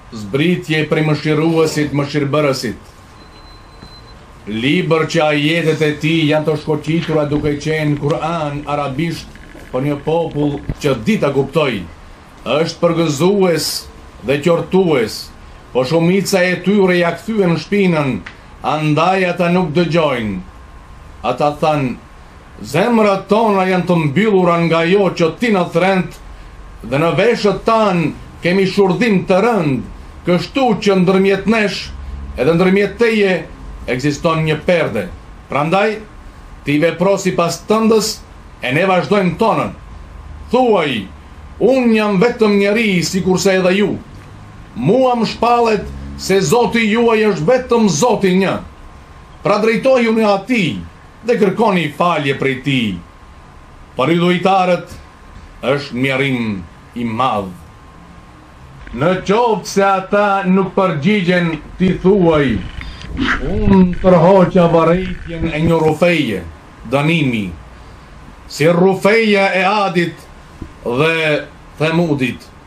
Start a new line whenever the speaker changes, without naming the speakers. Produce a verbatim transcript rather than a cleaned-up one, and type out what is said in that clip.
zbritje prej mëshiruesit, mëshirbërësit. Libër që ajetet e ti janë të shkoqitura duke qenë Kur'an arabisht për një popull që dita kuptoj, është përgëzues dhe qortues, po shumica e tyre ja kthyen shpinën, andaj ata nuk dëgjojnë. Ata thanë, zemrat tona janë të mbyllura nga jo që ti në thrend, dhe në veshët tanë kemi shurdhim të rënd, kështu që ndërmjet nesh edhe ndërmjet teje ekziston një perde. Prandaj, ti vepro sipas tëndës e ne vazhdojmë tonën. Thuaj, unë jam vetëm njeri si kurse edhe ju. Mua më shpalet se Zoti juaj është vetëm Zoti një. Pra drejtojuni atij dhe kërkoni falje prej tij. Për idhujtarët është mjerim i madh. Në qoftë se ata nuk përgjigjen, ti thuaj, unë tërhoqa varrejtjen e një rufeje, dënimi, si rufeja e Adit dhe Themudit.